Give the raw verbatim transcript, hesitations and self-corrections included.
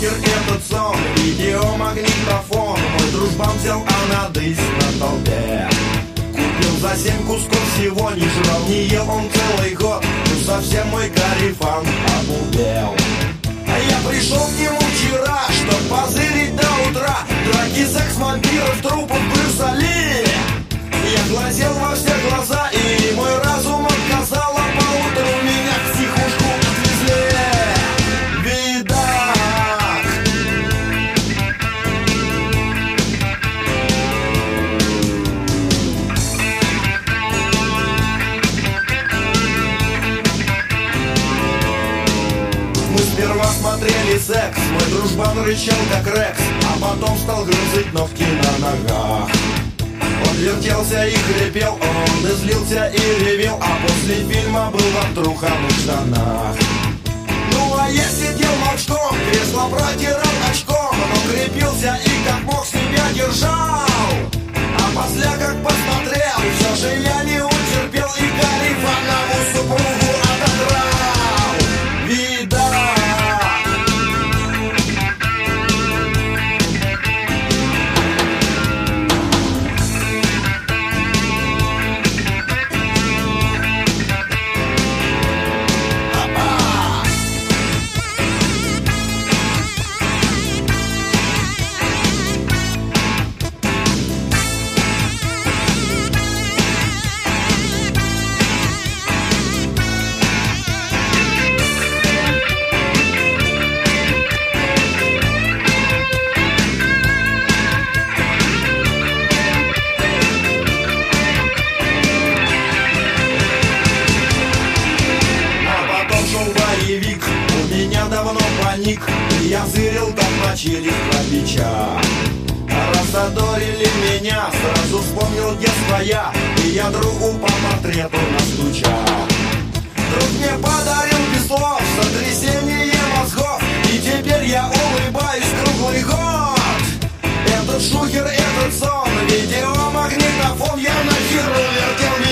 шухер этот сон, видеомагнитофон. Мой дружбан взял анадырь на толпе. Купил за семь кусков всего, не жрал, не ел он целый год. Ну совсем мой карифан обалдел. А я пришел к нему вчера, чтоб позырить до утра. Драки, секс, вампиров, трупов, Брюса Ли. Я глазел во все глаза, и мой разум отказал. А поутру меня в психушку отвезли. Видак. Мы сперва смотрели секс, мой дружбан рычал как Рекс, а потом стал грызть ногти на ногах. Он вертелся и хрипел, он и злился и ревел, а после фильма был в труханных штанах. Ну а я сидел молчком, кресло протирал очком, но крепился и как мог себя держал. А после как посмотрел, все же я не утерпел и карифанову супругу отодрал. Вида. Я зырил там на челюсть Пича. Разодорили меня, сразу вспомнил детство я, и я другу по портрету настучал. Друг мне подарил без слов сотрясение мозгов, и теперь я улыбаюсь круглый год. Этот шухер, этот сон, видеомагнитофон, я на херу вертел.